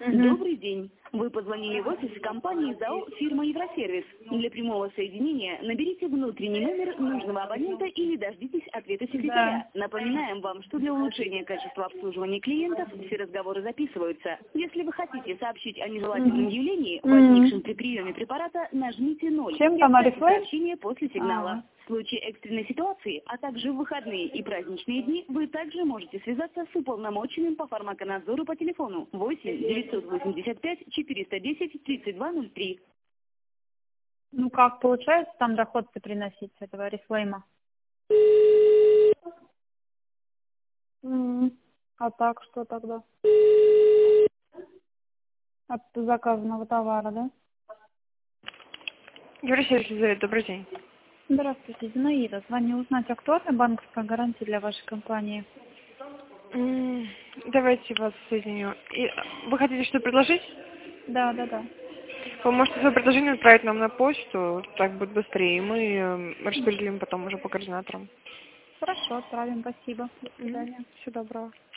Добрый день. Вы позвонили в офис компании ЗАО «Фирма Евросервис». Для прямого соединения наберите внутренний номер нужного абонента или дождитесь ответа секретаря. Напоминаем вам, что для улучшения качества обслуживания клиентов все разговоры записываются. Если вы хотите сообщить о нежелательном явлении, возникшем при приеме препарата, нажмите 0 и оставьте сообщение после сигнала. В случае экстренной ситуации, а также в выходные и праздничные дни, вы также можете связаться с уполномоченным по фармаконадзору по телефону 8 985 410 3203. Ну как получается там доход-то приносить с этого Орифлейма? А так что тогда? От заказанного товара, да? Евросервис, Елизавета, добрый день. Здравствуйте, Зинаида. Звоню узнать, актуальна банковская гарантия для вашей компании? Давайте вас соединю. Вы хотите что предложить? Да. Вы можете свое предложение отправить нам на почту, так будет быстрее, и мы распределим потом уже по координаторам. Хорошо, отправим. Спасибо. До свидания. Всего доброго.